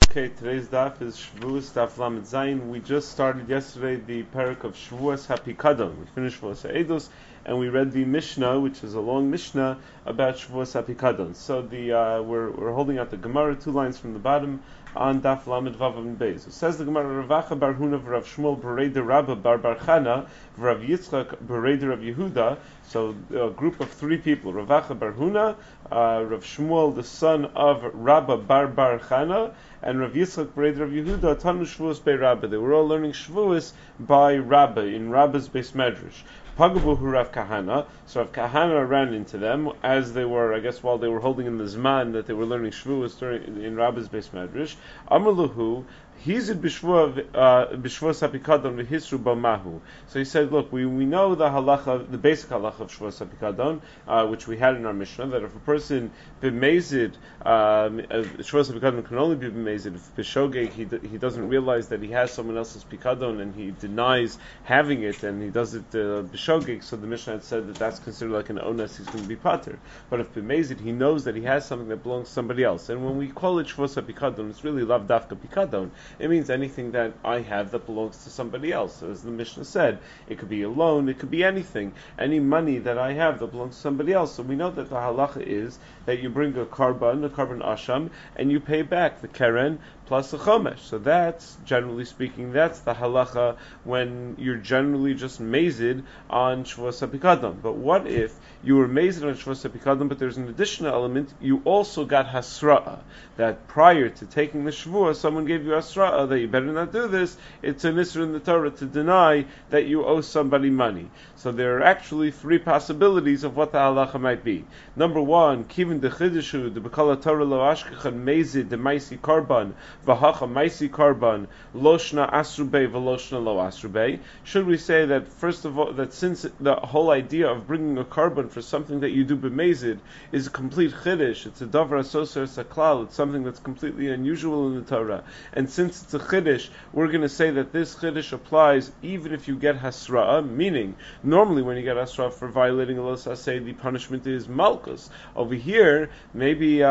Okay, today's daf is Shavuos Daf Lamed Zayin. We just started yesterday the parak of Shavuos HaPikadon. We finished Shavuos HaEdos, and we read the Mishnah, which is a long Mishnah about Shavuos HaPikadon. So we're holding out the Gemara, 2 lines from the bottom on Daf Lamed Vav and Beis. It says the Gemara, Ravacha Bar Huna v'Rav Shmuel Bereder Rabba Bar Bar Chana v'Rav Yitzchak Bereder Rav Yehuda. So a group of 3 people, Ravacha Bar Huna, Rav Shmuel the son of Rabba Bar Bar Chana, and Rav Yitzchak Bereder Rav Yehuda, Tanu Shavuos by Rabba. They were all learning Shavuos by Rabba in Rabba's Beis Medrash. Pagabuhu Rav Kahana. So Rav Kahana ran into them as they were, I guess, while they were holding in the Zman that they were learning Shavuos in Rabba's Beis Medrash. Amruluhu, Hizid Bishvuos HaPikadon v'Hisru Bamahu. So he said, look, we know the halacha, the basic halacha of Shavuos HaPikadon, which we had in our Mishnah, that if a person b'mezid, Shavuos HaPikadon can only be b'mezid if b'shogeg he doesn't realize that he has someone else's pikadon and he denies having it and he does it b'shogeg. So the Mishnah had said that that's considered like an ones, he's going to be pater. But if b'mezid he knows that he has something that belongs to somebody else, and when we call it Shavuos HaPikadon, it's really lav dafka pikadon. It means anything that I have that belongs to somebody else. So as the Mishnah said, it could be a loan, it could be anything, any money that I have that belongs to somebody else. So we know that the halacha is that you bring a carbon asham, and you pay back the keren plus the chomesh. So that's, generally speaking, that's the halacha when you're generally just mazid on Shavuos HaPikadon. But what if you were mazid on Shavuos HaPikadon, but there's an additional element, you also got hasra'ah, that prior to taking the Shavuos, someone gave you hasra'ah that you better not do this. It's an issur in the Torah to deny that you owe somebody money. So there are actually 3 possibilities of what the halacha might be. Number 1, kivin de chidushu de bekala Torah lo ashkechan mazid de maisi karban v'hacha maisi karban loshna asrubei v'loshna lo asrubei. Should we say that, first of all, that since the whole idea of bringing a karban for something that you do b'mezid is a complete chiddush, it's a davar asoser saklal, it's something that's completely unusual in the Torah, and since it's a chiddush, we're going to say that this chiddush applies even if you get hasra'ah, meaning normally when you get hasra'ah for violating a los aseh, the punishment is malchus. Over here, maybe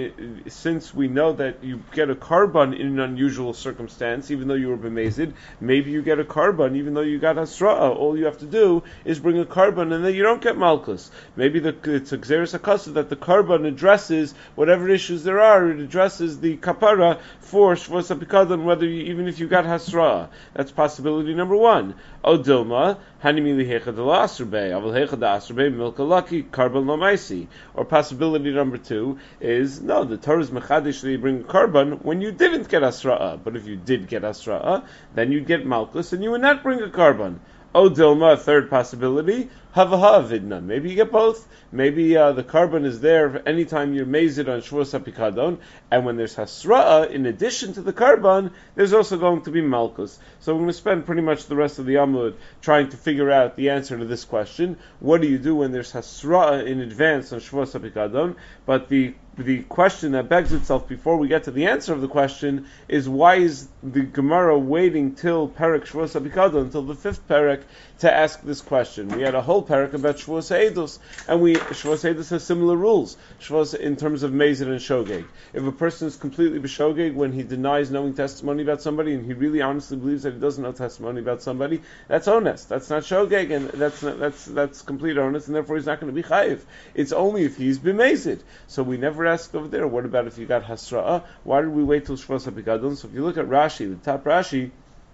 since we know that you get a karban in an unusual circumstance, even though you were b'mezid, maybe you get a karban even though you got hasra'ah. All you have to do is bring a karban and then you don't get malchus. Maybe it's a gzeres hakasa that the karban addresses whatever issues there are. It addresses the kapara for Shavuos HaPikadon, even if you got hasra'ah. That's possibility number 1. O Dilma, Hanimi lihecha de la asrbe, aval hecha de asrbe milka lucky karban lo maisi. Or possibility number 2 is, no, the Torah is mechadish that you bring a karban when you didn't get hasra'ah. But if you did get hasra'ah, then you'd get malchus and you would not bring a karban. O Dilma, 3rd possibility, Havaha vidna. Maybe you get both. Maybe the karban is there any time you're mazid on Shavuos HaPikadon, and when there's hasra'ah, in addition to the karban, there's also going to be malchus. So we're going to spend pretty much the rest of the Amud trying to figure out the answer to this question. What do you do when there's hasra'ah in advance on Shavuos HaPikadon? But the question that begs itself before we get to the answer of the question is, why is the Gemara waiting till Perek Shavuos HaPikadon, until the 5th Perek, to ask this question? We had a whole Perek about Shavuos HaEdos, and Shavuos HaEdos has similar rules. Shavuos in terms of Mezid and Shogeg. If a person is completely b'shogeg when he denies knowing testimony about somebody, and he really honestly believes that he doesn't know testimony about somebody, that's honest. That's not Shogeg, and that's complete honest, and therefore he's not going to be chayiv. It's only if he's b'mezid. So we never asked over there, what about if you got hasra'ah? Why did we wait till Shavuos HaPikadon? So if you look at Rashi, the top Rashi,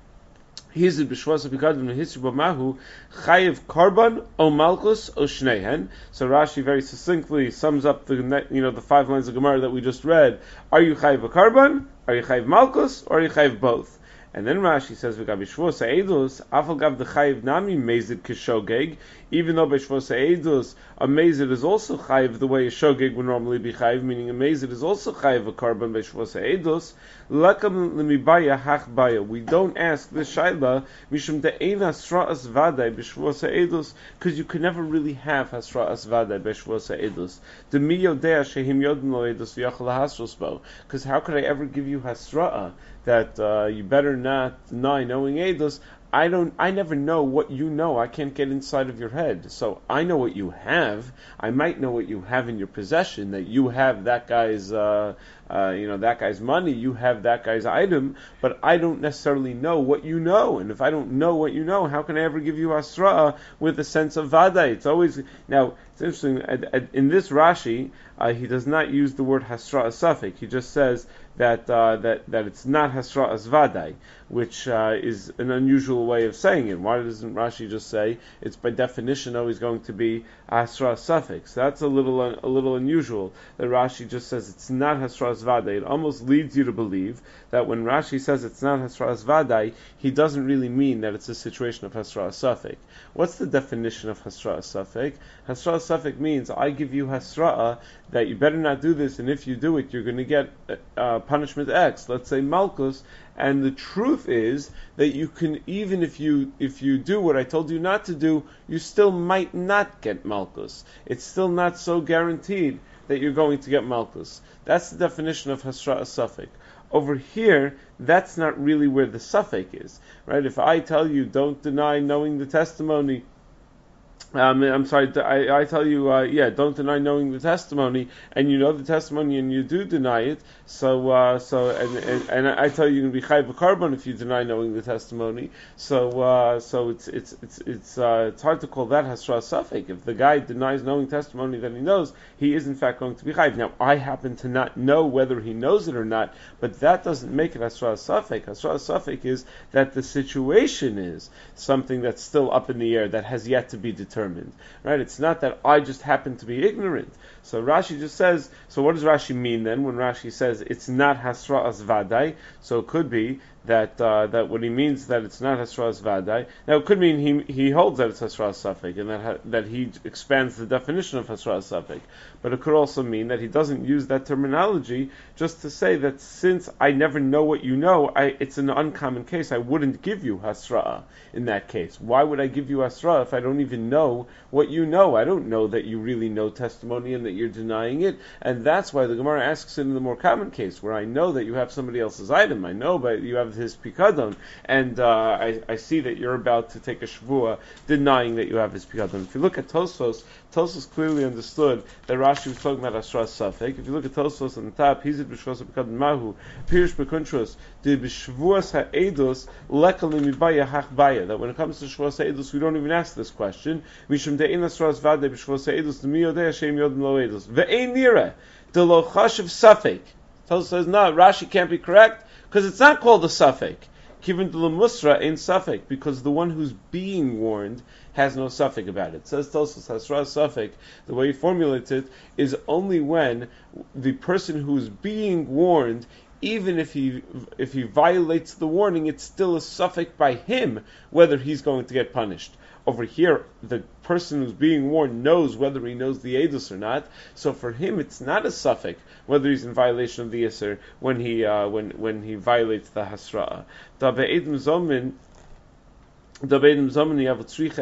he's in B'Shavuos HaPikadon and Hisru B'Mahu chayiv karban o malchus o shneihen. So Rashi very succinctly sums up the 5 lines of Gemara that we just read. Are you chayiv a karban? Are you chayiv malchus? Or are you chayiv both? And then Rashi says, "V'gav Shavuos HaEdos, afal gav the chayiv nami mezid k'shogeg." Even though by Shavuos HaEdos a mezid is also chayiv the way a shogeg would normally be chayiv, meaning a mezid is also chayiv a karban by Shavuos HaEdos. Lakam lemibaya hach baya. We don't ask this shaila mishum de'ein hasra'as vaday by Shavuos HaEdos, because you can never really have hasra'as vaday by Shavuos HaEdos. Demi yodea shehim yodin lo edos v'yachal hasros bo. Because how could I ever give you hasra'ah that you better not deny knowing Eidos I never know what you know. I can't get inside of your head. So I know what you have. I might know what you have in your possession, that you have that guy's, that guy's money, you have that guy's item, but I don't necessarily know what you know. And if I don't know what you know, how can I ever give you Hasra with a sense of Vada? It's always, now, it's interesting, in this Rashi, he does not use the word Hasra as suffix. He just says that it's not Hasra as Vadai, which is an unusual way of saying it. Why doesn't Rashi just say it's by definition always going to be Hasra suffix? That's a little unusual. That Rashi just says it's not Hasra as Vadai. It almost leads you to believe that when Rashi says it's not Hasra as Vadai, he doesn't really mean that it's a situation of Hasra as suffix. What's the definition of Hasra as suffix? Hasra as suffix means I give you Hasra that you better not do this, and if you do it, you're going to get punishment X. Let's say Malkus. And the truth is that you can, even if you do what I told you not to do, you still might not get Malkus. It's still not so guaranteed that you're going to get Malkus. That's the definition of Hasra suffix. Over here, that's not really where the suffix is, right? If I tell you don't deny knowing the testimony, I'm sorry, I tell you, don't deny knowing the testimony, and you know the testimony and you do deny it, and I tell you you're going to be chayv b'karban if you deny knowing the testimony, so it's hard to call that hasra safek. If the guy denies knowing testimony that he knows, he is in fact going to be chayv. Now, I happen to not know whether he knows it or not, but that doesn't make it hasra safek. Hasra safek is that the situation is something that's still up in the air, that has yet to be determined. Right? It's not that I just happen to be ignorant. So Rashi just says, so what does Rashi mean then when Rashi says it's not Hasra as Vadai? So it could be that what he means that it's not Hasra as Vadai. Now it could mean he holds that it's Hasra as Safek, and that he expands the definition of Hasra as Safek. But it could also mean that he doesn't use that terminology just to say that since I never know what you know, it's an uncommon case. I wouldn't give you Hasra in that case. Why would I give you Hasra if I don't even know what you know? I don't know that you really know testimony and that you're denying it. And that's why the Gemara asks it in the more common case, where I know that you have somebody else's item. I know but you have his pikadon, and I see that you're about to take a shvua denying that you have his pikadon. If you look at Tosfos clearly understood that Rashi was talking about Asra Safek. If you look at Tosfos on the top, Hizit b'shvus pikadon mahu, Pirish b'kuntros, de b'shvuas ha'edos lekalim ibaya hachbaya. That when it comes to shvuas ha'edos, we don't even ask this question. Mishum de'in Asras vade b'shvuas ha'edos, the miyodei Hashem yodim lo edos. Ve'ein nira, de lo chashav Safek. Tosfos says, no, Rashi can't be correct, because it's not called a Safek. Kivin de musra in Safek, because the one who's being warned has no Safek about it. Says Tosfos, Hasra Safek, the way he formulates it, is only when the person who's being warned, even if he violates the warning, it's still a Safek by him whether he's going to get punished. Over here, the person who's being warned knows whether he knows the Eidos or not. So for him, it's not a suffix whether he's in violation of the Yisr when he violates the Hasra'a. But when it comes to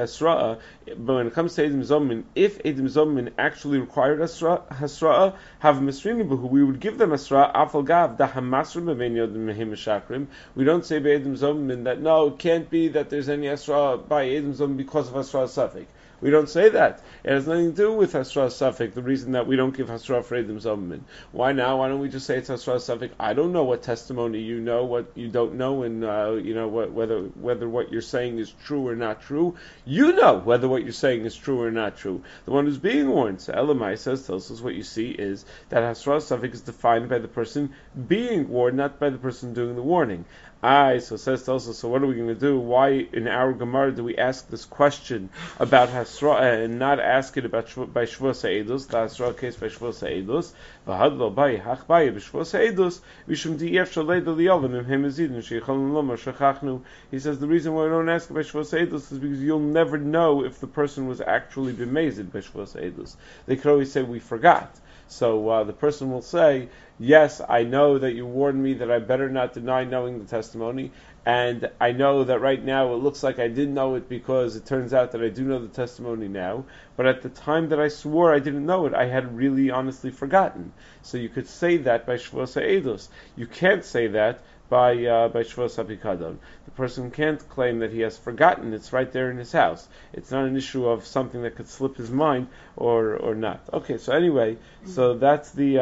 Edim Zomin, if Edim Zomin actually required Hasra'a, have Misrini we would give them Hasra'a, Afal Gav, the Hamasrim, we don't say by Edim Zomin that no, it can't be that there's any Hasra'a by Edim Zomin because of Hasra'a Safek. We don't say that. It has nothing to do with Hasra Safek, the reason that we don't give Hasra for Edim Zomin. Why now? Why don't we just say it's Hasra Safek? I don't know what testimony you know, what you don't know, and whether what you're saying is true or not true. You know whether what you're saying is true or not true. The one who's being warned. So Elamai says, tells us what you see is that Hasra Safek is defined by the person being warned, not by the person doing the warning. So says also, so what are we going to do? Why in our Gemara do we ask this question about Hasra and not ask it about by Shvus Ha'edus, the Hasra case by Shvus Ha'edus? V'hadlo bai hachbai b'Shvus Ha'edus v'shum di'ef shalei d'liyalim im hemezidin she'yicholim lomar shechachnu. He says the reason why we don't ask by Shvus Ha'edus is because you'll never know if the person was actually b'mezid by Shvus Ha'edus. They could always say we forgot. So the person will say, yes, I know that you warned me that I better not deny knowing the testimony, and I know that right now it looks like I didn't know it because it turns out that I do know the testimony now, but at the time that I swore I didn't know it, I had really honestly forgotten. So you could say that by Shvus Ha'edus. You can't say that by Shvus HaPikadon. The person can't claim that he has forgotten. It's right there in his house. It's not an issue of something that could slip his mind or not. Okay, so anyway, so that's the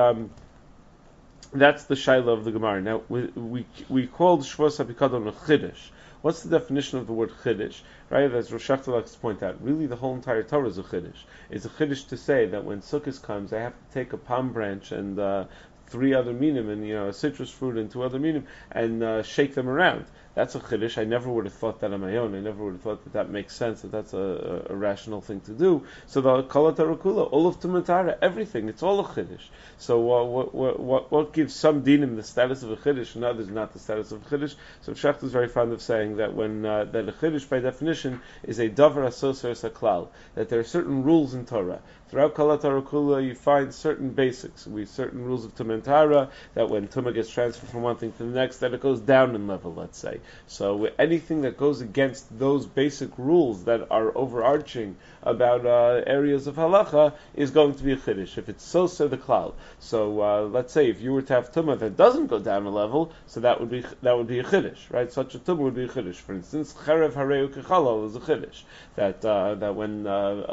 shaila of the Gemara. Now we called Shvus HaPikadon a chiddush. What's the definition of the word chiddush? Right, as Rosh Hashanah likes to point out, really the whole entire Torah is a chiddush. It's a chiddush to say that when Sukkot comes, I have to take a palm branch and 3 other minim and a citrus fruit and 2 other minim and shake them around. That's a chiddush. I never would have thought that on my own. I never would have thought that makes sense, that that's a rational thing to do. So the Kol HaTorah, all of Tumatara, everything, it's all a chiddush. So what gives some dinim the status of a chiddush and others not the status of a chiddush? So Shecht is very fond of saying that when that a chiddush by definition is a davar asoser saklal, that there are certain rules in Torah. Throughout Kol HaTorah you find certain basics. Certain rules of Tumatara, that when Tumah gets transferred from one thing to the next, that it goes down in level, let's say. So anything that goes against those basic rules that are overarching about areas of halacha is going to be a chiddush. If it's so the klal. So let's say if you were to have tumah that doesn't go down a level, so that would be a chiddush, right? Such a tumah would be a chiddush. For instance, cherev hareu kechalal is a chiddush. That when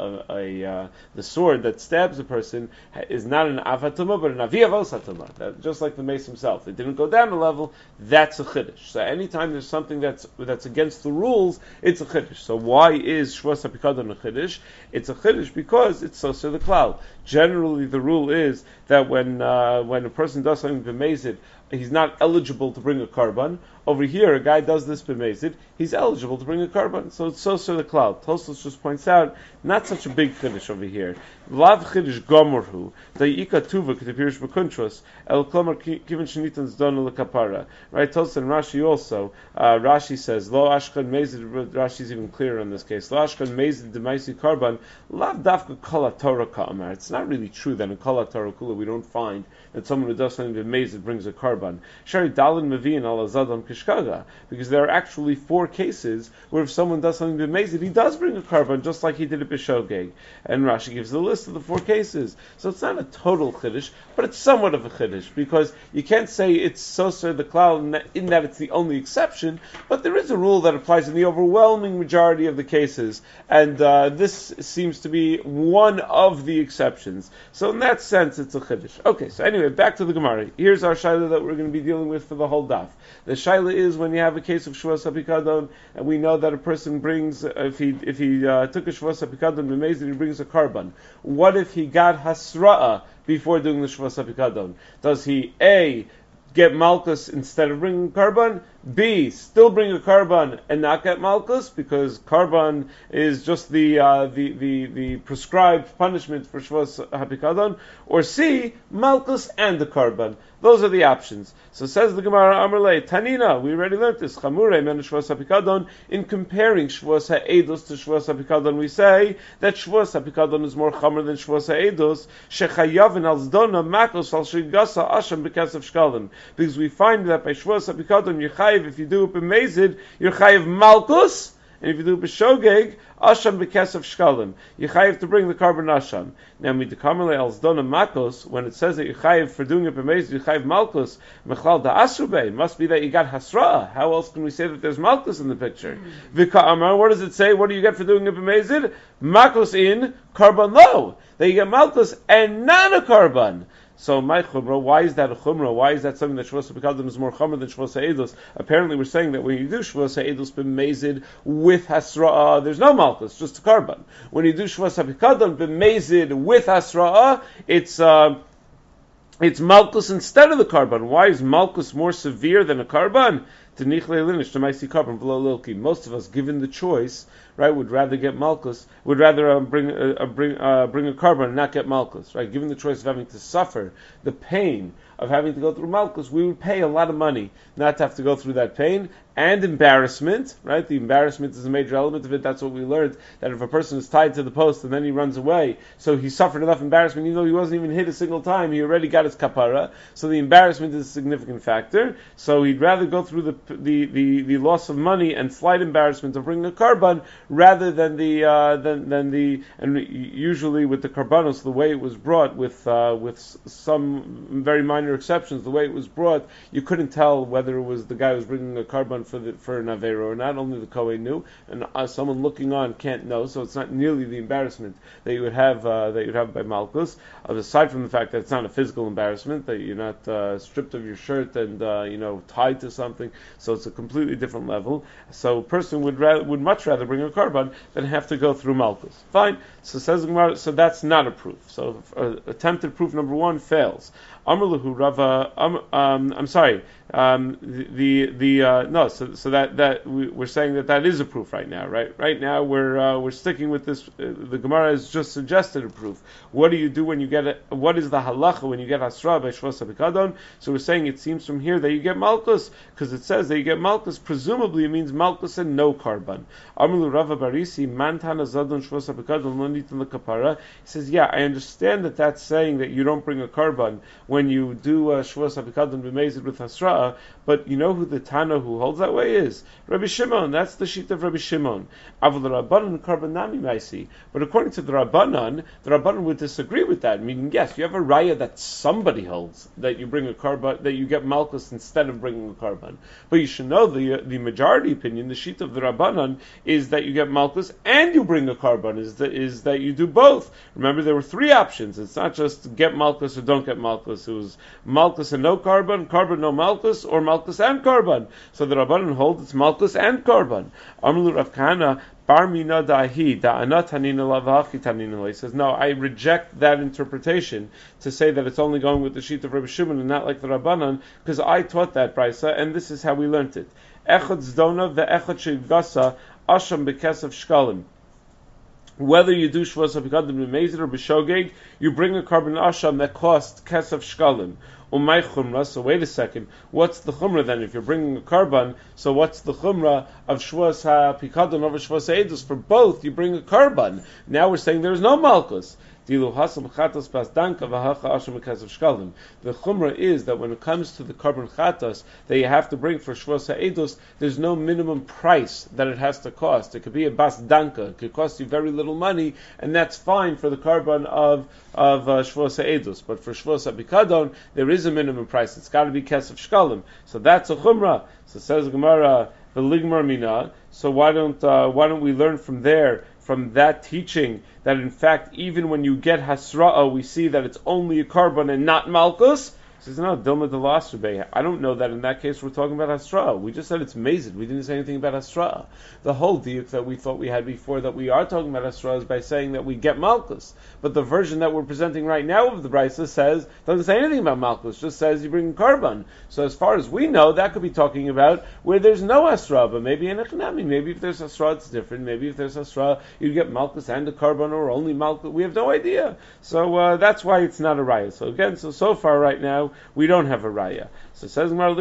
the sword that stabs a person is not an avatuma but an aviavosatuma. That just like the mace himself, it didn't go down a level. That's a chiddush. So anytime there's something that's against the rules, it's a chiddush. So why is Shvus HaPikadon a chiddush? It's a chiddush because it's so the klal. Generally, the rule is that when a person does something b'mezid, he's not eligible to bring a karban. Over here, a guy does this b'mezid, he's eligible to bring a karban. So it's so the klal. Tosfos just points out, not such a big chiddush over here. Lav chiddush gomorhu da'ika tuva k'tepirish b'kuntros el klomer kivin shenitan zdonu lekapara. Right? Tosfos and Rashi also. Rashi says lo ashkan mezid. Rashi's even clearer in this case. Lo ashkan mezid d'maisi karban lav dafka kol haTorah ka'amar. It's not really true that in kol haTorah kula we don't find that someone who does something b'mezid brings a karban. Shari dalin mevin al azadam kishkaga, because there are actually 4 cases where if someone does something b'mezid, he does bring a karban, just like he did it b'shogeg. And Rashi gives the list of the 4 cases. So it's not a total chiddush, but it's somewhat of a chiddush, because you can't say it's soser the klal in that it's the only exception, but there is a rule that applies in the overwhelming majority of the cases, and this seems to be one of the exceptions. So in that sense, it's a chiddush. Okay, so anyway, back to the Gemara. Here's our shaila that we're going to be dealing with for the whole daf. The shaila is when you have a case of Shvus HaPikadon, and we know that a person brings, if he took a Shvus HaPikadon b'mezid, he brings a karban. What if he got hasra'a before doing the Shvus HaPikadon? Does he A, get malchus instead of bringing karban? B, still bring a karban and not get malchus, because karban is just the prescribed punishment for Shvus HaPikadon? Or C, malchus and the karban? Those are the options. So says the Gemara Amarle, Tanina, we already learned this, Chamurei men Shvus HaPikadon, in comparing Shvus HaEdos to Shvus HaPikadon, we say that Shvus HaPikadon is more chamer than Shvus HaEdos, Shechayavin al Zdona Makos al Shigasa Asham B'Kesef Shkalim. Because we find that by Shvus HaPikadon, you're chayiv, if you do it b'mezid, you're chayiv malchus, and if you do it b'shogeg, asham b'kesef shkalim. You chayiv to bring the karban asham. Now, midakamele al zdona makos, when it says that you chayiv for doing it b'mezid, you chayiv malchus, mechlal da'asrubei, must be that you got hasra. How else can we say that there's malchus in the picture? V'ka amar, what does it say? What do you get for doing it b'mezid? Makos in, karban lo. That you get malchus and not a karban. So my chumrah, why is that a chumrah? Why is that something that Shvus HaPikadon is more chamer than Shvus HaEdos? Apparently we're saying that when you do Shvus HaEdos b'mezid with hasra'ah, there's no malchus, just a karban. When you do Shvus HaPikadon b'mezid with hasra'ah, it's malchus instead of the karban. Why is malchus more severe than a karban? Most of us, given the choice, right, would rather get malchus, would rather bring a karban and not get malchus, right? Given the choice of having to suffer the pain of having to go through malchus, we would pay a lot of money not to have to go through that pain and embarrassment, right? The embarrassment is a major element of it. That's what we learned, that if a person is tied to the post and then he runs away, so he suffered enough embarrassment, even though he wasn't even hit a single time, he already got his kapara, so the embarrassment is a significant factor. So he'd rather go through the the loss of money and slight embarrassment of bringing a karban rather than the and usually with the karbanos the way it was brought with some very minor exceptions, the way it was brought, you couldn't tell whether it was the guy who was bringing a karban for an avera or not. Only the kohen knew, and someone looking on can't know. So it's not nearly the embarrassment that you would have by malchus. Aside from the fact that it's not a physical embarrassment, that you're not stripped of your shirt and tied to something, so it's a completely different level. So a person would much rather bring a karban than have to go through malchus. Fine. So says the Gemara, so that's not a proof. So attempted proof number one fails. Amrlahu Rava. I'm sorry. No. So that we're saying that is a proof right now. Right now we're sticking with this. The Gemara has just suggested a proof. What do you do when you get what is the halacha when you get hasra by shvus apikadon? So we're saying it seems from here that you get malchus because it says that you get malchus. Presumably it means malchus and no karban. Amrulu Rava Barisi mantana zadon shvus apikadon lo nitin lekapara. He says, yeah, I understand that that's saying that you don't bring a karban when you do shvus apikadon b'mezid with hasra. But you know who the Tana who holds that way is? Rabbi Shimon. That's the sheet of Rabbi Shimon. Avol Rabbanan karban nami maisi. But according to the Rabbanan would disagree with that. Meaning, yes, you have a raya that somebody holds that you bring a karban, that you get malchus instead of bringing a karban. But you should know the majority opinion, the sheet of the Rabbanan, is that you get malchus and you bring a karban. Is that you do both. Remember, there were three options. It's not just get malchus or don't get malchus. It was malchus and no karban, karban no malchus, or malchus and karban. So the Rabbanan hold it's malchus and karban. Amrul Rav Kahana bar mina dahi da'anat hanina lavachi tanina. He says, no, I reject that interpretation to say that it's only going with the sheet of Rabbi Shimon and not like the Rabbanan, because I taught that brisa and this is how we learnt it. Echad zdona ve'echad shegasa asham bekesef shkalim. Whether you do shvus apikadon b'mezid or b'shogeg, you bring a karban asham that costs kesef shkalim. Umay chumra. So wait a second. What's the chumra then? If you're bringing a karban, so what's the chumra of shvus apikadon over shvus edus? For both, you bring a karban. Now we're saying there is no malchus. The chumra is that when it comes to the karban chatas that you have to bring for shvus ha'edus, there's no minimum price that it has to cost. It could be a bas danka. It could cost you very little money, and that's fine for the karban of shvus ha'edus. But for shvus ha'bikadon, there is a minimum price. It's got to be kesef shkalim. So that's a chumra. So says the Gemara, v'ligmar mina. So why don't we learn from there, from that teaching, that in fact even when you get hasra'a, we see that it's only a karban and not malchus? He says, no, Dilma de Lasrebe. I don't know that in that case we're talking about hasra'a. We just said it's mazid. We didn't say anything about hasra'a. The whole diuk that we thought we had before that we are talking about hasra'a is by saying that we get malchus. But the version that we're presenting right now of the brisa doesn't say anything about malchus, just says you bring karban. So as far as we know, that could be talking about where there's no hasra'a, but maybe in echanami, maybe if there's hasra'a it's different. Maybe if there's hasra'a you get malchus and a karban or only malchus. We have no idea. So that's why it's not a raya. So again, so far right now we don't have a raya. So it says another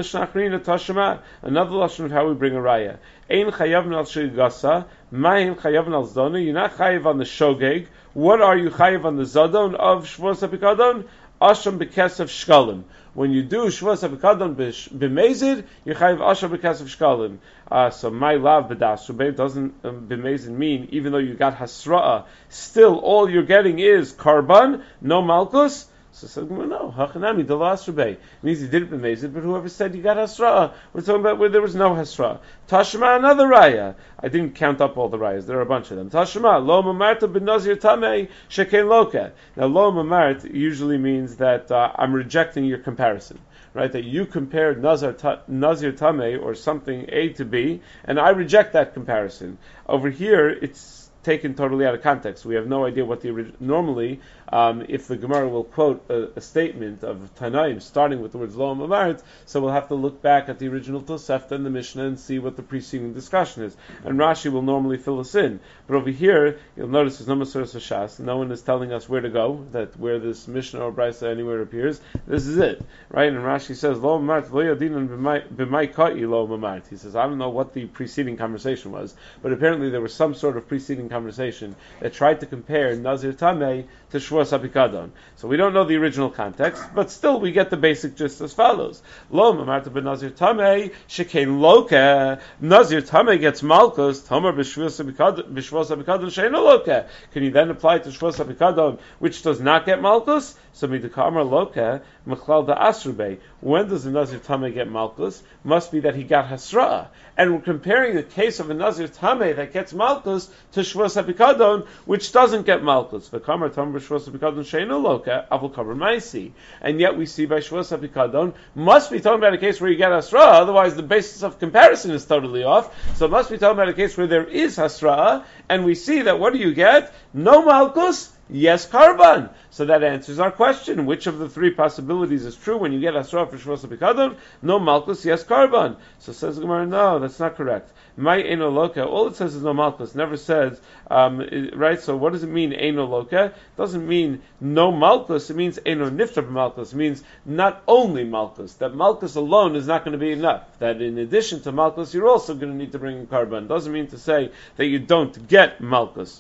lashon of how we bring a raya. Ein chayavn al shegasa, ma'in chayavn al zdona. You're not chayav on the shogeg. What are you chayav on the zadon of shvus apikadon? Asham bekesef shkalim. When you do shvus apikadon b'mezid, you chayav asham bekesef shkalim. So my lav b'das shubay doesn't b'mezid mean even though you got hasra'a, still all you're getting is karban, no malchus. So says, no, hachanami delasrabei means he did it b'mezid, but whoever said you got hasra, we're talking about where there was no hasra. Tashma, another raya. I didn't count up all the rayas. There are a bunch of them. Tashma, lo mamarta ben nazir tamei sheken loka. Now, lo mamart usually means that I'm rejecting your comparison. Right, that you compared Nazir Tameh or something A to B, and I reject that comparison. Over here, it's taken totally out of context. We have no idea what normally, if the Gemara will quote a statement of Tanaim starting with the words Lo Amarit, so we'll have to look back at the original Tosefta and the Mishnah and see what the preceding discussion is. And Rashi will normally fill us in. But over here, you'll notice there's no Masoras Hashas. No one is telling us where to go, that where this Mishnah or Brisa anywhere appears. This is it. Right? And Rashi says, Lo Amarit, Lo Yadinan b'mai ka'i Lo Amarit. He says, I don't know what the preceding conversation was, but apparently there was some sort of preceding conversation conversation that tried to compare Nazir Tameh to Shvuas HaPikadon. So we don't know the original context, but still we get the basic gist as follows. Lo Mamarta ben Nazir Tameh Shekain Loka. Nazir Tameh gets Malkus. Tamar b'Shvuas HaPikadon Sheino Loka. Can you then apply to Shvuas HaPikadon, which does not get Malkus? So Midakamar Loka Mechlal da Asrubei. When does the Nazir Tameh get Malkus? Must be that he got Hasra. And we're comparing the case of a Nazir Tameh that gets Malkus to Shvuas HaPikadon, which doesn't get Malkus. V'kamar Tamar b'Shvuas HaPikadon Sheino Loka Avol Kavar Maisi. And yet we see by Shvuas HaPikadon must be talking about a case where you get Hasra, otherwise the basis of comparison is totally off. So it must be talking about a case where there is Hasra, and we see that what do you get? No Malkus, yes Karban. So that answers our question. Which of the three possibilities is true when you get Asra for Shvuas HaPikadon? No Malkus, yes Karban. So says the Gemara, no, that's not correct. My Eino Loka, all it says is no Malkus, never says, right, so what does it mean, Eino Loka? It doesn't mean no Malkus, it means Eino Niftar Malkus, it means not only Malkus, that Malkus alone is not going to be enough, that in addition to Malkus, you're also going to need to bring in Karban. Doesn't mean to say that you don't get Malkus.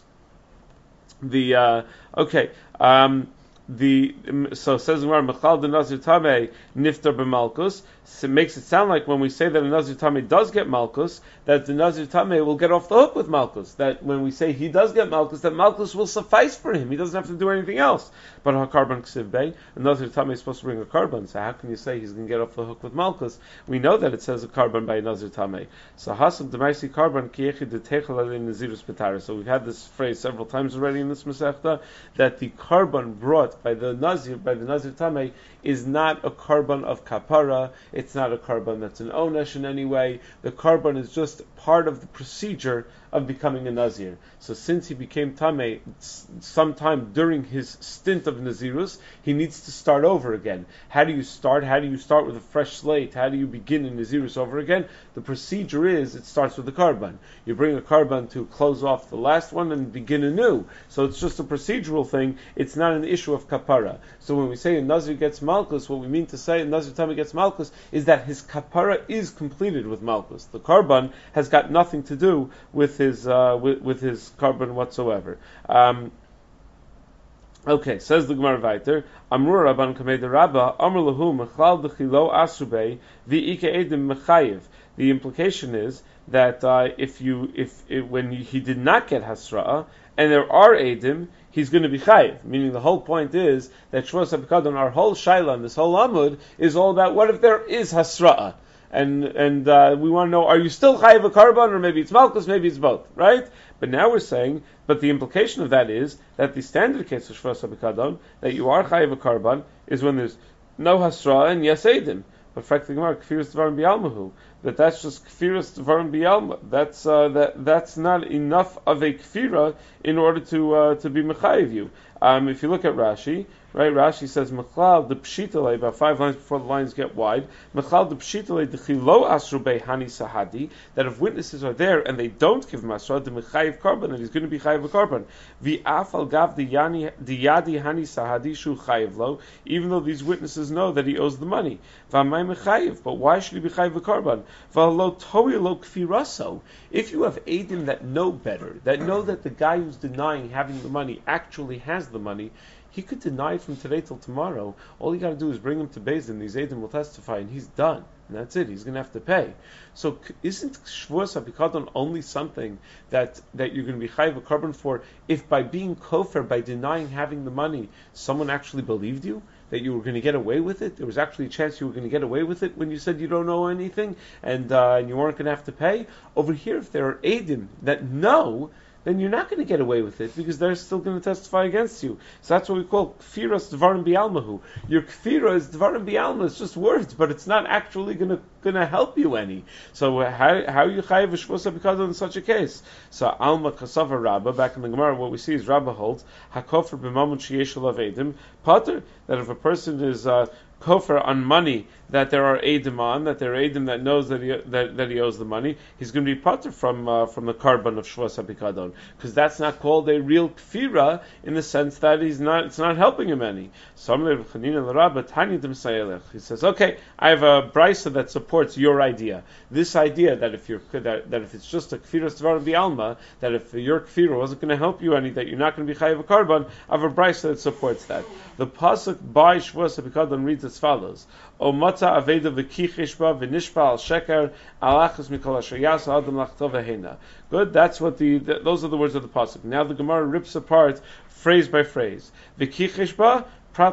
So says Gemara, Mechal de Nazir Tameh Niftar b'Malkus. So it makes it sound like when we say that a Nazir Tameh does get Malkus, that the Nazir Tameh will get off the hook with Malkus. That when we say he does get Malkus, that Malkus will suffice for him. He doesn't have to do anything else. But HaKarban Ksiv Bey, a Nazir Tameh is supposed to bring a Karban. So how can you say he's going to get off the hook with Malkus? We know that it says a Karban by a Nazir Tameh. So Hasam Demaisi Karban Kiyechi de Techel in Nazirus Petara. So we've had this phrase several times already in this Masechta, that the Karban brought by the Nazir Tameh is not a Karban of Kapara. It's not a Karban that's an Onesh in any way. The Karban is just part of the procedure of becoming a Nazir. So since he became Tameh sometime during his stint of Nazirus, he needs to start over again. How do you start? How do you start with a fresh slate? How do you begin in Nazirus over again? The procedure is, it starts with a Karban. You bring a Karban to close off the last one and begin anew. So it's just a procedural thing. It's not an issue of Kapara. So when we say a Nazir gets Malkus, what we mean to say a Nazir Tameh gets Malkus is that his Kapara is completed with Malkus. The Karban has got nothing to do with his Karban whatsoever. Okay, says the Gemara weiter. Amrur Rabban Kamei de Rabba Amr lahu Mechlal dechilo asubei v'ike edim mechayiv. The implication is that when he did not get Hasra and there are edim, he's going to be chayiv. Meaning the whole point is that Shvuas HaPikadon, our whole shaila and this whole amud is all about what if there is Hasra. And we want to know, are you still chayiv a Karban, or maybe it's Malkus, maybe it's both, right? But now we're saying, but the implication of that is that the standard case of Shvuas HaPikadon, that you are chayiv a Karban, is when there's no Hasra and yes edim. But frankly, Gemara, Kfiras Dvarim B'Yalmahu, that's just Kfiras Dvarim B'Yalma. That's not enough of a Kfira in order to be Mechayiv you. If you look at Rashi, right, Rashi says, Mechlal de Pshitale, about 5 lines before the lines get wide, Mechlal de Pshitale de Chilo Asru Bei Hani Sahadi, that if witnesses are there and they don't give Masra, the Mechayiv Karban, that he's going to be Chayiv a Karban. V'afal gav the Yadi Hani Sahadi Shu Chayiv Lo, even though these witnesses know that he owes the money. V'amay Mechayiv, but why should he be Chayiv a Karban? V'alo Tohi Lo Kfiraso, if you have Eidim that know better, that know that the guy who's denying having the money actually has the money, he could deny from today till tomorrow. All you got to do is bring him to Beis Din. These Eidim will testify, and he's done. And that's it. He's going to have to pay. So isn't Shvuas HaPikadon only something that you're going to be chayiv a Karban for if by being kofar, by denying having the money, someone actually believed you? That you were going to get away with it? There was actually a chance you were going to get away with it when you said you don't know anything and you weren't going to have to pay? Over here, if there are Eidim that know, then you're not going to get away with it because they're still going to testify against you. So that's what we call kfiras dvarim bialmahu. Your kfira is dvarim bialma. It's just words, but it's not actually going to help you any. So how you chayiv shvuas HaPikadon in such a case? So alma kasava Rabba, back in the Gemara, what we see is Rabba holds hakofer b'mamun sheyesh alav edim pater, that if a person is kofar on money that there are edim on, that there are edim that knows that he owes the money, he's going to be patur from the carbon of Shvuas HaPikadon, because that's not called a real kfira in the sense that it's not helping him any. He says, okay, I have a brisa that supports your idea. This idea that if it's just a kfira stvar bi'alma, that if your kfira wasn't going to help you any, that you're not going to be chayiv a carbon, I have a brisa that supports that. The pasuk by Shvuas HaPikadon reads as follows: O mata aveda v'kichishba v'nishpa al sheker alachas mikol asher yasa adam lachtov v'heina. Good. That's what those are the words of the pasuk. Now the Gemara rips apart phrase by phrase. V'kichishba.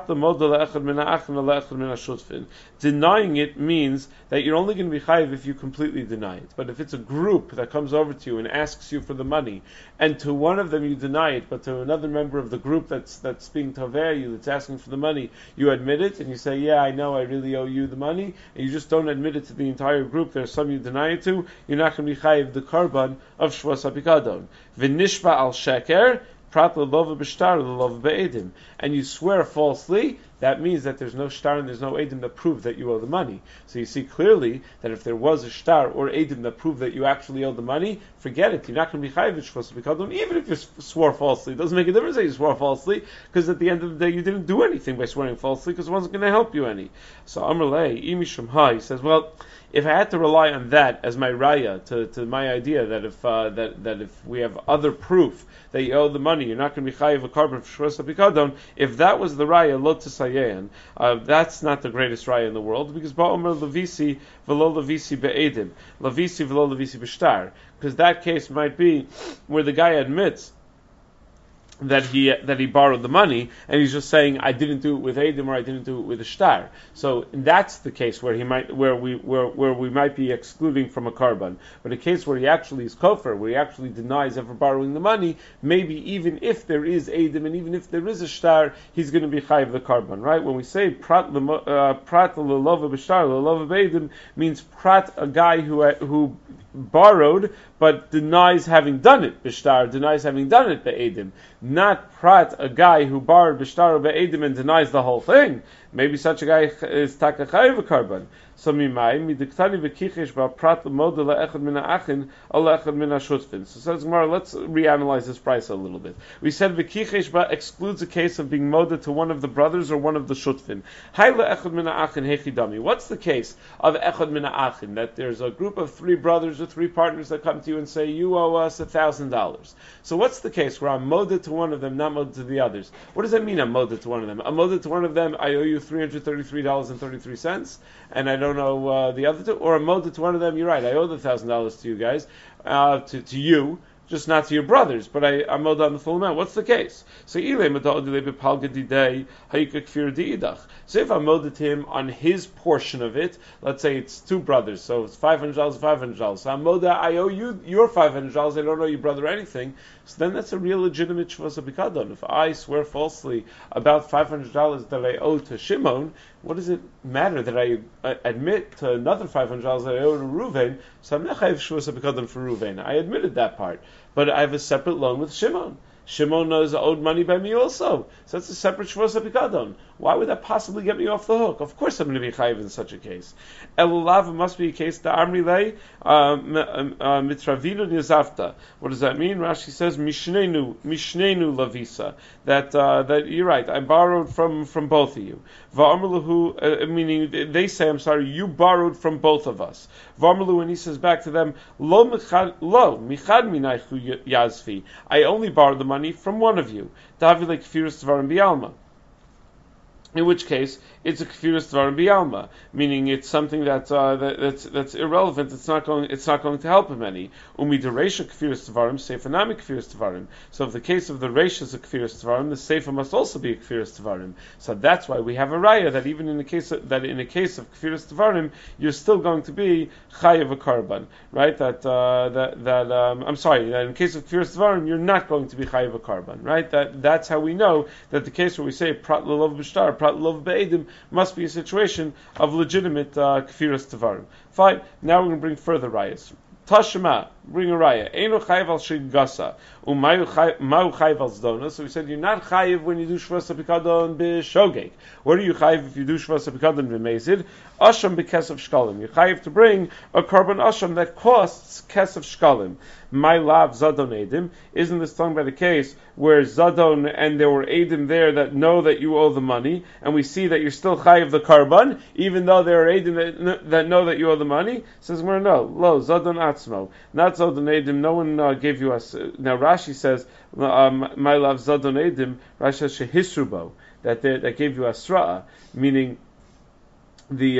Denying it means that you're only going to be chayiv if you completely deny it. But if it's a group that comes over to you and asks you for the money, and to one of them you deny it, but to another member of the group that's being toveh you, that's asking for the money, you admit it, and you say, yeah, I know, I really owe you the money, and you just don't admit it to the entire group, there's some you deny it to, you're not going to be chayiv the karban of Shvuas HaPikadon. V'nishba al sheker, and you swear falsely, that means that there's no shtar and there's no edim that prove that you owe the money. So you see clearly that if there was a shtar or edim that prove that you actually owe the money, forget it. You're not going to be chayiv Shvuas HaPikadon, even if you swore falsely. It doesn't make a difference that you swore falsely, because at the end of the day you didn't do anything by swearing falsely, because it wasn't going to help you any. So Amar Lei, Imi Shemha, he says, well, if I had to rely on that as my raya to my idea that if we have other proof that you owe the money, you're not going to be chayiv a carbon for Shvuas HaPikadon. If that was the raya, lo t'sayein, that's not the greatest raya in the world, because ba'omer levisi v'lo levisi be'edim, levisi v'lo levisi b'shtar, because that case might be where the guy admits that he borrowed the money, and he's just saying, I didn't do it with Edim or I didn't do it with a shtar. So that's the case where we might be excluding from a carbon. But a case where he actually is kofar, where he actually denies ever borrowing the money, maybe even if there is Edim and even if there is a shtar, he's going to be chayiv the carbon, right? When we say prat l'lova b'shtar l'lova b'edim, means prat, a guy who borrowed but denies having done it b'shtar, denies having done it be'edim. Not prat, a guy who borrowed b'shtar or be'edim and denies the whole thing. Maybe such a guy is takachayiv a carbon. So midiktani v'kichish ba'prat l'moda le'echad min ha'achin or le'echad min ha'shutfin. So says Gemara, let's reanalyze this price a little bit. We said v'kichish excludes a case of being moda to one of the brothers or one of the shutfin. Hay le'echad min ha'achin hechidami. What's the case of echad min ha'achin? That there's a group of three brothers or three partners that come to you and say, you owe us $1,000. So what's the case where I'm moda to one of them, not moda to the others? What does that mean, I'm moda to one of them? I'm moda to one of them, I owe you $333.33, and I don't know the other two, or I'm moda to one of them, you're right, I owe the $1,000 to you guys, to you, just not to your brothers, but I'm owed on the full amount. What's the case? So if I'm owed to him on his portion of it, let's say it's two brothers, so it's $500, $500. So I'm owed, I owe you your $500, I don't owe your brother anything. So then that's a real legitimate Shvuas HaPikadon. If I swear falsely about $500 that I owe to Shimon, what does it matter that I admit to another $500 that I owe to Reuven? So I'm not chayiv Shvuas HaPikadon for Reuven. I admitted that part, but I have a separate loan with Shimon. Shimon knows owed money by me also, so that's a separate Shvuas HaPikadon. Why would that possibly get me off the hook? Of course I'm going to be chayiv in such a case. Elulav must be a case the Amri lei mitravinu nizavta. What does that mean? Rashi says mishnenu lavisa. That you're right. I borrowed from both of you. Va'amrulu, meaning they say, I'm sorry, you borrowed from both of us. Va'amrulu, and he says back to them, lo michad minaychu yazvi. I only borrowed the money from one of you. Davi like kfiras tvarim bialma. In which case, it's a kfiras dvarim bialma, meaning it's something that's irrelevant. It's not going to help him any. Umi dereisha kfiras dvarim, seifa nami kfiras dvarim. So if the case of the reisha is a kfiras dvarim, the seifa must also be a kfiras dvarim. So that's why we have a raya that even in the case of kfiras dvarim, you're still going to be chayav a karban, right? That in case of kfiras dvarim, you're not going to be chayav a karban, right? That's how we know that the case where we say prat l'lov b'shtar, prat l'lov be'edim, must be a situation of legitimate kfiras tavarim. Fine. Now we're going to bring further rayas. Tashma, bring a raya. Eino chayiv al shigasa. Ma'u chayiv al zdona. So we said you're not chayiv when you do shvus apikadon b'shogeg. What are you chayiv if you do shvus apikadon b'mezid? Asham b'kesef shkalim. You're chayiv to bring a carbon asham that costs kesef shkalim. My lav zadon edim. Isn't this talking about a case where zadon and there were edim there that know that you owe the money, and we see that you're still chayiv the carbon, even though there are edim that know that you owe the money? Says we're no, lo zadon atzmo, not zadon edim. No one gave you us. Now Rashi says my lav zadon edim. Rashi says shehisrubo that gave you asra'a, meaning. The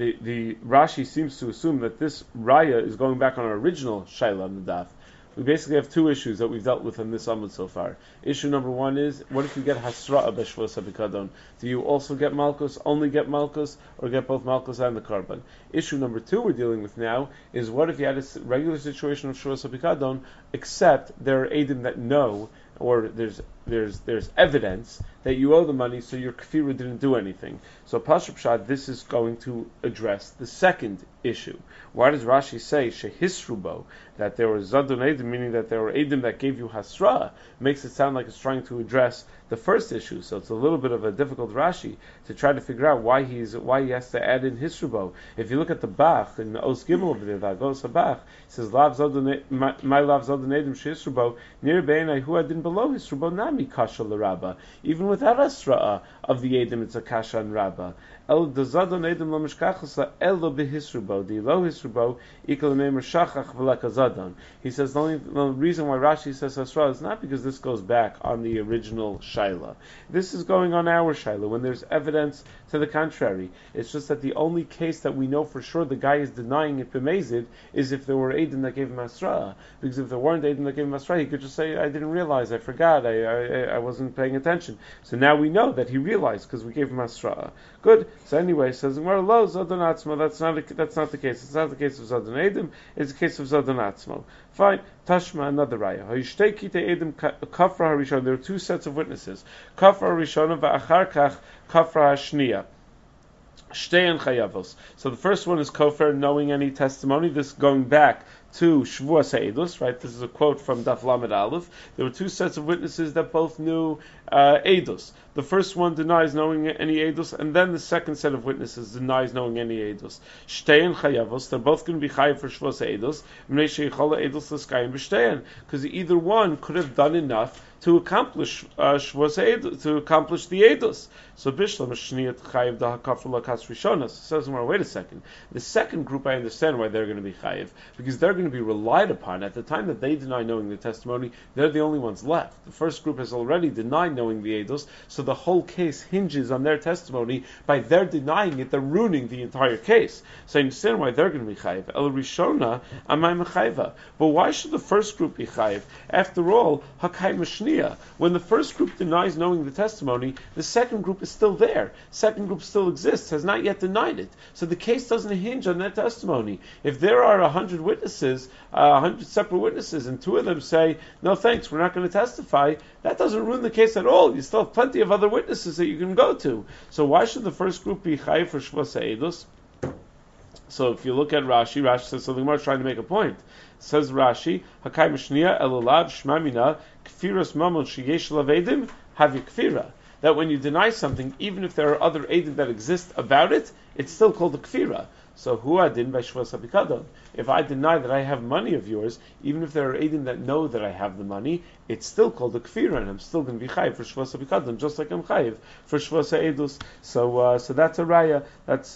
Rashi seems to assume that this raya is going back on our original shaila on the daf. We basically have two issues that we've dealt with in this amud so far. Issue number one is, what if you get hasra'a b'shvus apikadon? Do you also get malchus, only get malchus, or get both malchus and the carbon? Issue number two we're dealing with now is, what if you had a regular situation of shvus apikadon, except there are edim that know, or there's evidence that you owe the money, so your kfira didn't do anything. So Pashup Shad, this is going to address the second issue. Why does Rashi say shehisrubo that there were zadon edim, meaning that there were edim that gave you hasra? Makes it sound like it's trying to address the first issue. So it's a little bit of a difficult Rashi to try to figure out why he has to add in hisrubo. If you look at the Bach in Os Gimel over there, the Agos Bach, it says lav zadon my lav zadon edim shehisrubo near beinai hu adin below hisrubo nami kasha l'rabba. Even without asra'a of the edim, it's a kasha and rabba. El dezadon edim lo mishkachasa elo behisrubo di lo hisrubo ikol meimer shachach v'lekazadon. He says the only reason why Rashi says asra'a is not because this goes back on the original shaila. This is going on our shaila when there's evidence to the contrary. It's just that the only case that we know for sure the guy is denying it b'mezid is if there were edim that gave him asra'a. Because if there weren't edim that gave him asra'a, he could just say, I didn't realize, I forgot, I wasn't paying attention. So now we know that he realized because we gave him asra'a. Good. So anyway, says Gemara, lo zadon atzmo. That's not the case. It's not the case of zadon edim. It's the case of zadon atzmo. Fine. Tashma, another raya. Hayishtei kitei edim kafra harishon. There are two sets of witnesses. Kafra harishon va'achar kach kafra hashniya. Shtei and chayavos. So the first one is kofar, knowing any testimony. This going back to Shavuos Eidus, right? This is a quote from Daf Lamed Aleph. There were two sets of witnesses that both knew Eidus. The first one denies knowing any Eidus, and then the second set of witnesses denies knowing any Eidus. Shtei and Chayavos, they're both going to be Chayav for Shavuos Eidus, because either one could have done enough to accomplish Shavuos to accomplish the Eidus. So Bishlam Shniyat Chayav da Hakafla Kas Rishonas says, well, wait a second. The second group, I understand why they're going to be Chayav, because they're going to be relied upon. At the time that they deny knowing the testimony, they're the only ones left. The first group has already denied knowing the Eidos, so the whole case hinges on their testimony. By their denying it, they're ruining the entire case. So I understand why they're going to be Chayiv. El Rishona, Amay Mechayva. But why should the first group be Chayiv? After all, Hakai Mashniya. When the first group denies knowing the testimony, the second group is still there. Second group still exists, has not yet denied it. So the case doesn't hinge on that testimony. If there are 100 witnesses, 100 separate witnesses, and two of them say, no thanks, we're not going to testify, that doesn't ruin the case at all. You still have plenty of other witnesses that you can go to. So why should the first group be chayiv for Shavuos Eidus? So if you look at Rashi says, so the Gemara is trying to make a point. Says Rashi, Hakai Mashniya elulav shmamina kfiras mamon sheyesh lavedim havi kfira. That when you deny something, even if there are other edim that exist about it, it's still called a kfira. So hu adin by Shavuos apikadon. If I deny that I have money of yours, even if there are edim that know that I have the money, it's still called a kfira, and I'm still going to be chayiv for Shavuos apikadon, just like I'm chayiv for Shavuos eidus. So that's a raya. That's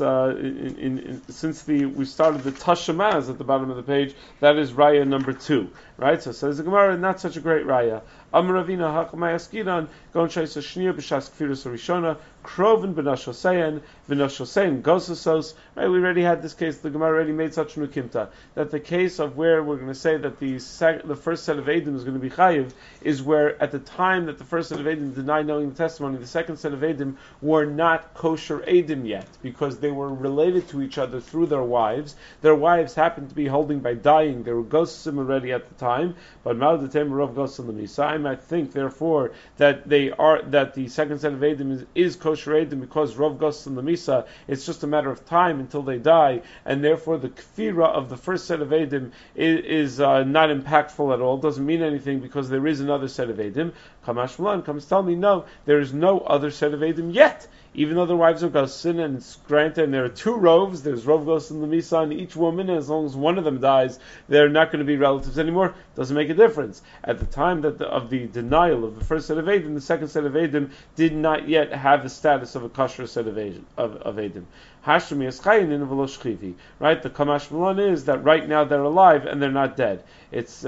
since we started the tashamaz at the bottom of the page. That is raya number 2, right? So says the Gemara, not such a great raya. Amravina hakamay askidan gon shaisa shniya b'shas kfiras harishona kroven b'nashosein gosusos. Right, we already had this case. The Gemara already made such nukimta that the case of where we're going to say that the first set of edim is going to be chayiv is where at the time that the first set of edim denied knowing the testimony, the second set of edim were not kosher edim yet because they were related to each other through their wives. Their wives happened to be holding by dying. They were gosim already at the time, but ma'odatem rov gosim l'misa. I might think therefore that the second set of edim is kosher edim because rov gosim l'misa. It's just a matter of time until they die, and therefore the kfira of the first set of Eidim is not impactful at all, doesn't mean anything because there is another set of Eidim. Kamash Malan comes tell me, no, there is no other set of Eidim yet. Even though the wives of Gosin and it's granted, and there are two roves, there's Rov Gosin and Lemisa, and each woman, as long as one of them dies, they're not going to be relatives anymore. Doesn't make a difference. At the time of the denial of the first set of Eidim, the second set of Eidim did not yet have the status of a kosher set of Eidim. Hashmi Eschayin v'lo shchivi. Right? The Kamash Malan is that right now they're alive and they're not dead. It's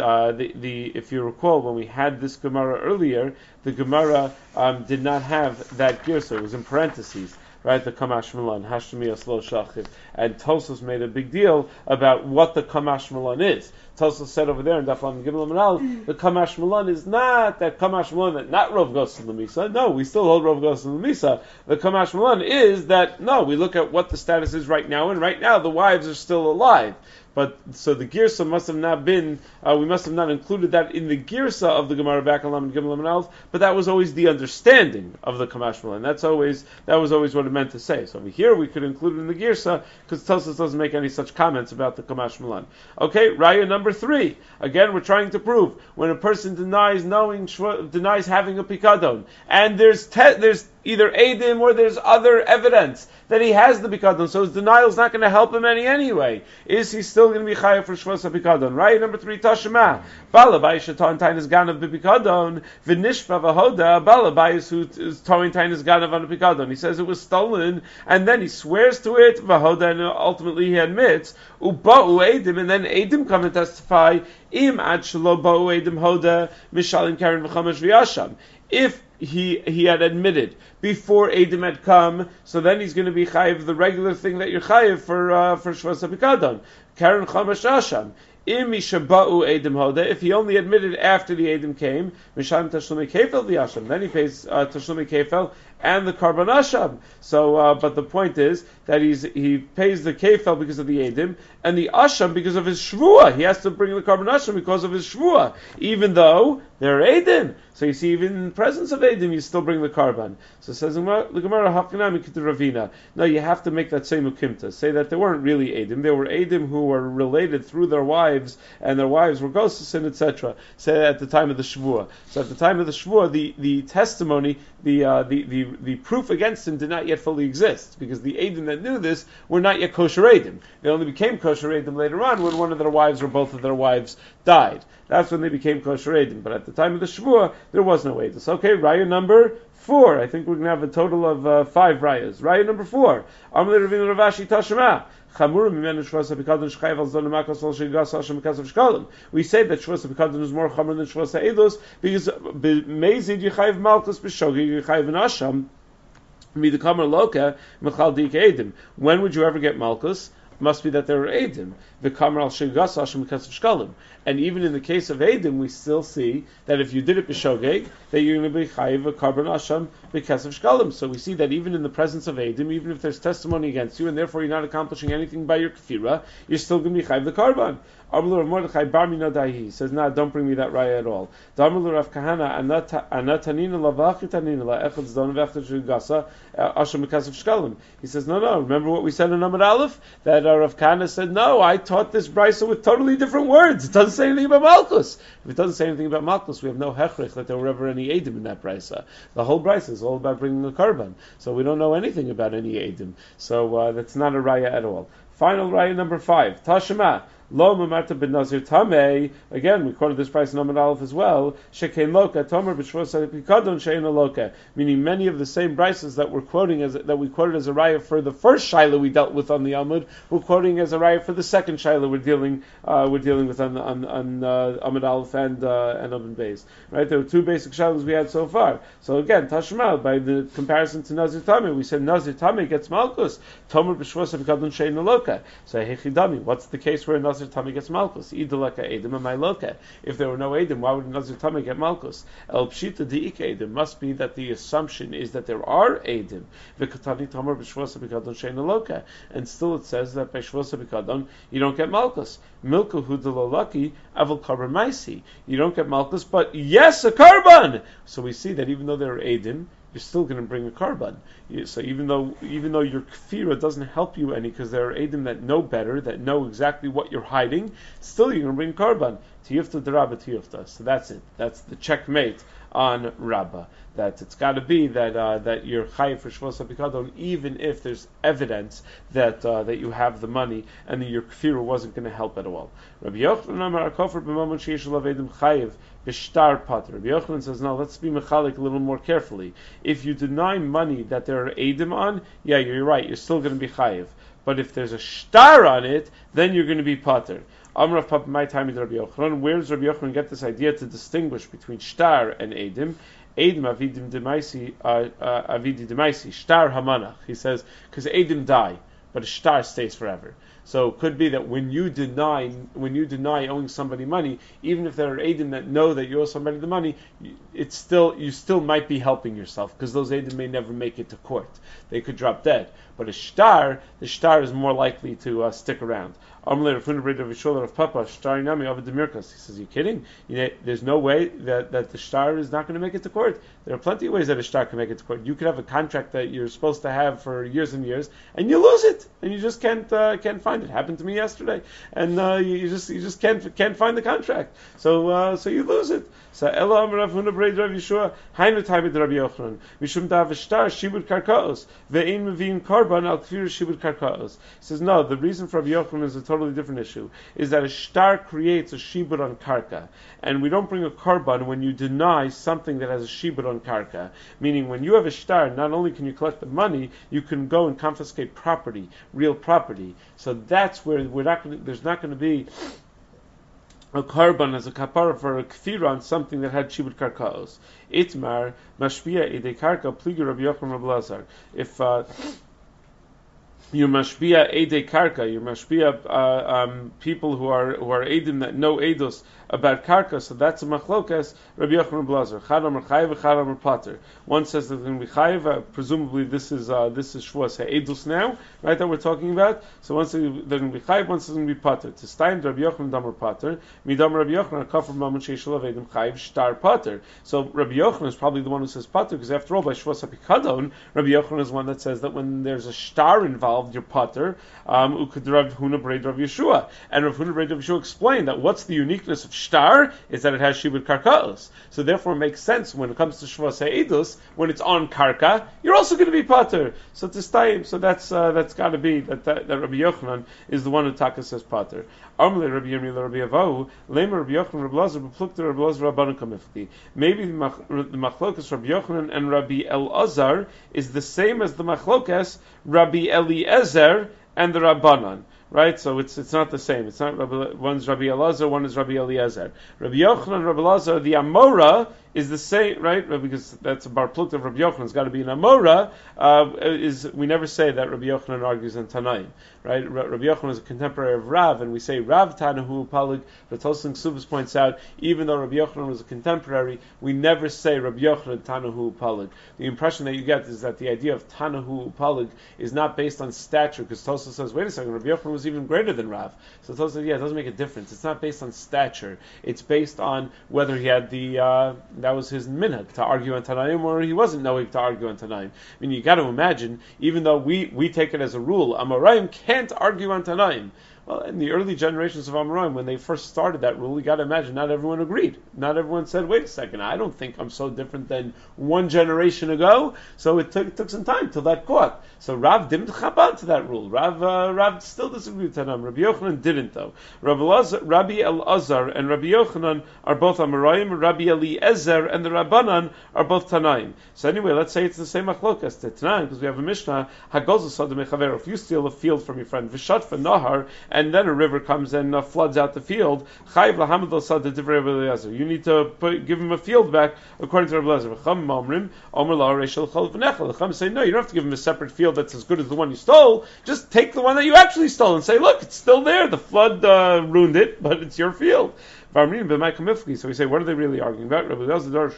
if you recall when we had this Gemara earlier, the Gemara did not have that girsa. It was in parentheses. Right, the Kamash Malan, Hashmi Aslo Shachiv, and Tosos made a big deal about what the Kamash Malan is. Tosos said over there in Daflam Gimel Amanal, the Kamash Malan is not that Kamash Malan that not Rov Gosin Lemisa. No, we still hold Rov Gosin Lemisa. The Kamash Malan is that no, we look at what the status is right now, and right now the wives are still alive. But so the girsa must have not been. We must have not included that in the girsa of the Gemara back on Lamed Gimel Lamed Aleph. But that was always the understanding of the Kamash Malan. That was always what it meant to say. So over here we could include it in the girsa because Tosas doesn't make any such comments about the Kamash Malan. Okay, Raya number 3. Again, we're trying to prove when a person denies having a pikadon, and there's either Eidim or there's other evidence that he has the Pikadon, so his denial is not going to help him anyway. Is he still going to be Chayav for Shvus HaPikadon? Right, number 3, Tashema. Balabai Shatan Tainas Ganav B'Pikadon, V'nishpa V'hoda, Balabai is who is towing Tainas Ganav on a Pikadon. He says it was stolen, and then he swears to it, V'hoda, and ultimately he admits, Uba'u Eidim, and then Eidim come and testify, Im Ad Shelo Ba'u Eidim Hoda, Mishalim Karen V'chamash V'yasham. If he had admitted before Eidim had come, so then he's going to be chayiv the regular thing that you're chayiv for Shvus HaPikadon. Karen Chamash Asham. If he only admitted after the Eidim came, then he pays Tashlumi Kefel and the Karban Asham. So, but the point is that he pays the Kefel because of the Eidim, and the Asham because of his Shvua. He has to bring the Karban Asham because of his Shvua, even though they're Eidim. So you see, even in the presence of Eidim, you still bring the Karban. So it says the Gemara, Hafkanami Ravina. No, you have to make that same ukimta. Say that they weren't really Eidim. They were Eidim who were related through their wives, and their wives were Gosusin, etc. Say at the time of the Shvua. So at the time of the Shvua, the testimony, the proof against him did not yet fully exist, because the Eidim that knew this were not yet kosher Eidim. They only became kosher Eidim later on when one of their wives or both of their wives died. That's when they became kosher Eidim. But at the time of the Shvua, there was no Eidim. Okay, Raya number 4. I think we're going to have a total of 5 Rayas. Raya number 4. Amalei Ravina Ravashi Tashema. We say that Shvus HaPikadon is more chamur than Shvus HaEdos because Mezid Yechayiv Malkus B'Shogi Yechayiv Nasham Midikamer Loka Mechal Dik Eidim. When would you ever get Malkus? Must be that there are Eidim. The Kamer al Shegas Hashem Mikasv Shkalim. And even in the case of Eidim, we still see that if you did it b'shogeg, that you're going to be chayiv a Karban Hashem Mikasv Shkalim. So we see that even in the presence of Eidim, even if there's testimony against you, and therefore you're not accomplishing anything by your kefira, you're still going to be chayiv the Karban. Amrul Mordechai Bar Minadahi says, "No, don't bring me that raya at all." Amrul Rav Kahana Anatanina Lavachitanina LaEchad Zdon V'Echad Shigasa Hashem Mikasv Shkalim. He says, "No. Remember what we said in Amud Aleph that Rav Kahana said, no, I taught this brisa with totally different words. It doesn't say anything about Malkus. If it doesn't say anything about Malkus, we have no hechrich that there were ever any Eidim in that brisa. The whole brisa is all about bringing a Karban. So we don't know anything about any Eidim. So that's not a raya at all. Final raya number 5. Tashema. Lo mamarta ben Nazir Tamei. Again, we quoted this price in Amud Aleph as well. Shekein Loka Tomer b'Shvus HaPikadon Sheina Loka. Meaning many of the same brises that we quoted as a raya for the first shaila we dealt with on the Amud, we're quoting as a raya for the second shaila we're dealing with on Amud Aleph and Amud Beis. Right? There were 2 basic shailas we had so far. So again, Tashma, by the comparison to Nazir Tamei, we said Nazir Tamei gets Malkus. Tomer b'Shvus HaPikadon Sheina Loka. So Hechidami, what's the case where Nazir Tamei gets Malkus? Idalaka Eidim and Mailoka. If there were no Eidim, why would Nazir Tamei get Malkus? El Pshita Di'ik Eidim must be that the assumption is that there are Eidim. V'katani Tomer b'Shvus HaPikadon Sheina Loka. And still it says that by Shvus HaPikadon you don't get Malkus. Milku Hudalalaki Avil Karban Maisi. You don't get Malkus, but yes, a Karban! So we see that even though there are Eidim, you're still going to bring a korban. So even though your kfira doesn't help you any, because there are edim that know better, that know exactly what you're hiding, still you're going to bring korban. Tiyufta derabba tiyufta. So that's it. That's the checkmate on Rabbah. That it's got to be that you're chayiv for Shavuos HaPikadon, even if there's evidence that you have the money and that your kfira wasn't going to help at all. Rabbi Yochanan Amar Kofar b'mamon sheish alav edim chayiv b'shtar pater. Rabbi Yochanan says, no, let's be mechalik a little more carefully. If you deny money that there are edim on, yeah, you're right, you're still going to be chayiv. But if there's a shtar on it, then you're going to be pater. Amrav Papa, my time is Rabbi Yochanan. Where does Rabbi Yochanan get this idea to distinguish between shtar and edim? Edim avidim demaisi, avidi demaisi, shtar hamanach. He says, because edim die, but a shtar stays forever. So it could be that when you deny owing somebody money, even if there are edim that know that you owe somebody the money, you still might be helping yourself, because those edim may never make it to court. They could drop dead. But the shtar is more likely to stick around. He says, you kidding? There's no way that the shtar is not going to make it to court. There are plenty of ways that a shtar can make it to court. You could have a contract that you're supposed to have for years and years, and you lose it, and you just can't find it. Happened to me yesterday, and you just can't find the contract. So you lose it. So Ella Amar Rav Huna B'rei Rav Yeshua Hainu Taimid Rabbi Yochanan Mishum Dav Shtar Shibud Karkaos Ve'in Mevin Korban Al Kfir Shibud Karkaos. He says no. The reason for Rabbi Yochanan is a totally different issue. Is that a shtar creates a shibud on karka, and we don't bring a korban when you deny something that has a shibud on karka. Meaning, when you have a shtar, not only can you collect the money, you can go and confiscate property, real property. So that's where there's not going to be a korban as a kapara for a kfira on something that had shibud karkaos. Itmar mashpia idei karka pligi Rabbi Yochanan Rabbi Lazar. If you're mashpia edei karka, you're mashpia people who are edim that know edus about karka, so that's a machlokas. Rabbi Yochanan Blazer, chad amar chayiv, chad amar pater. One says that they're going to be chayiv. Presumably, this is shvuas ha'edus now, right? That we're talking about. So one says they're going to be chayiv, one says they're going to be pater. To stein Rabbi Yochanan damar pater, midam Rabbi Yochanan kafar mamon sheishulav edim chayiv shtar pater. So Rabbi Yochanan is probably the one who says pater, because after all, by shvuas ha'pikadon, Rabbi Yochanan is one that says that when there's a shtar involved, you're pater. Uked Rav Huna B'rei Rav Yeshua, and Rav Huna B'rei Rav Yeshua explained that what's the uniqueness of shtar is that it has shibud karkaos. So therefore it makes sense when it comes to shvuas ha'edus, when it's on karka, you're also going to be pater. So to stayim, so that's got to be that Rabbi Yochanan is the one who taka says pater. Armle Rabbi Yirmiyah Rabbi Avahu, Lemer Rabbi Yochanan Rabbi Lazar, Beplukta Rabbi Lazar Rabbanu Kamifti. Maybe the machlokas Rabbi Yochanan and Rabbi Elazar is the same as the machlokas Rabbi Eliezer and the Rabbanan. Right, so it's not the same. It's not one's Rabbi Elazar, one is Rabbi Eliezer. Rabbi Yochanan and Rabbi Elazar, the Amora is the same, right? Because that's a bar plukta of Rabbi Yochanan. It's got to be an Amora. We never say that Rabbi Yochanan argues in Tanaim, right? Rabbi Yochanan is a contemporary of Rav, and we say Rav Tanahu Palig. But Tosfos Ksubas points out, even though Rabbi Yochanan was a contemporary, we never say Rabbi Yochanan Tanahu Palig. The impression that you get is that the idea of Tanahu Palig is not based on stature, because Tosfos says, wait a second, Rabbi Yochanan was even greater than Rav. So Tosfos says, yeah, it doesn't make a difference. It's not based on stature. It's based on whether he had that was his minhag to argue on Tanaim, or he wasn't knowing to argue on Tanaim. I mean, you got to imagine, even though we take it as a rule, Amoraim can't argue on Tanaim. Well, in the early generations of Amoraim, when they first started that rule, you got to imagine not everyone agreed. Not everyone said, "Wait a second, I don't think I'm so different than one generation ago." So it took some time till that caught. So Rav didn't chap on to that rule. Rav still disagreed with Tanaim. Rabbi Yochanan didn't, though. Rabbi Elazar and Rabbi Yochanan are both Amoraim. Rabbi Eliezer and the Rabbanan are both Tanaim. So anyway, let's say it's the same achlokas to Tanaim, because we have a Mishnah. Hagozu sada mechaver. If you steal a field from your friend, v'shat v'nahar, and then a river comes and floods out the field, chayiv lahamad sada divrei Rabbi Eliezer. You need to give him a field back according to Rabbi Eliezer. V'cham mamrim omer la reishel chol v'nechel. The Chum say no, you don't have to give him a separate field that's as good as the one you stole. Just take the one that you actually stole and say, look, it's still there. The flood ruined it, but it's your field. So we say, what are they really arguing about? It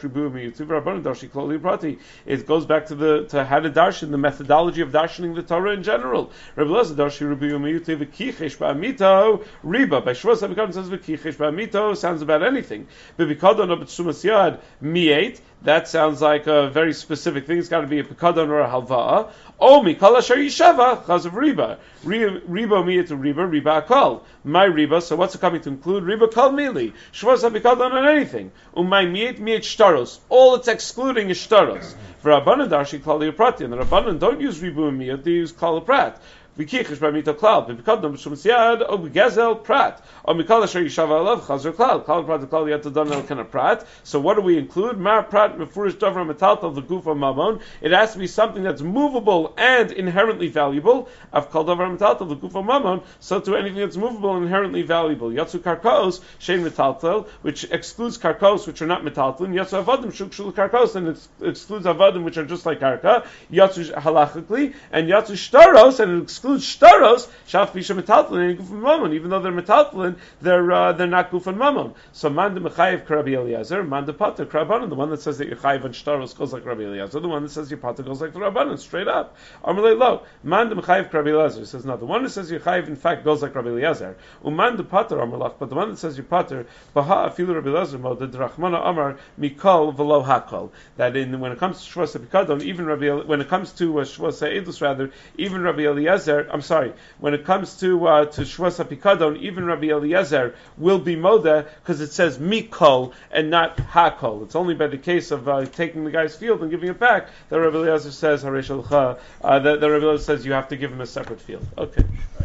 goes back to how to darshan, the methodology of darshaning the Torah in general. ba'amito riba. By Shavuos HaPikadon says v'kichish ba'amito sounds about anything. B'pikadon or b'tzumas yad mi'et. That sounds like a very specific thing. It's got to be a pikadon or a halva'a. Oh, mikol asher yishava chaz of riba. Riba miyat to riba akol. My riba. So what's it coming to include? Riba kol mili. Shavuos HaPikadon on anything. Umay miyat shtaros. All it's excluding is shtaros. For Rabbanan darshi klali uprati. And the Rabbanan don't use riba miyat. They use klal prat. V'kichish b'mito klal, b'pikadon b'shumas yad, o b'gezel prat, o mikol asher yishava alav chazer klal. Klal prat klal yatadon el kana prat. So what do we include? Mar prat mefurish davar metaltal the gufa mamon. It has to be something that's movable and inherently valuable. Av kol davar metaltal the gufa mamon. So to anything that's movable and inherently valuable. Yatsu karkos shein metaltal, which excludes karkos which are not metaltal. Yatsu avadim shuk shul karkos, and it excludes avadim which are just like karka. Yatsu halachically, and yatsu shtaros, and it excludes shtaros shaf pisha metaltalin and gufan mamon. Even though they're metaltalin, they're not gufan mamon. So manda mechayev k'Rabbi Eliezer, manda pater k'Rabbanan. The one that says that you're chayev on shtaros goes like Rabbi Eliezer. The one that says your pater goes like the Rabbanan, straight up. Amalei lo manda mechayev k'Rabbi Eliezer says no. The one that says your chayev in fact goes like Rabbi Eliezer. Umanda pater amalach, but the one that says your pater baha afilu Rabbi Eliezer mo the drachmana amar mikol v'lo hakol. That when it comes to Shavuos HaPikadon, even when it comes to Shavuos HaEdus rather, even Rabbi Eliezer. I'm sorry. When it comes to Shavuos HaPikadon, even Rabbi Eliezer will be moda because it says mikol and not hakol. It's only by the case of taking the guy's field and giving it back that Rabbi Eliezer says that Rabbi Eliezer says you have to give him a separate field. Okay.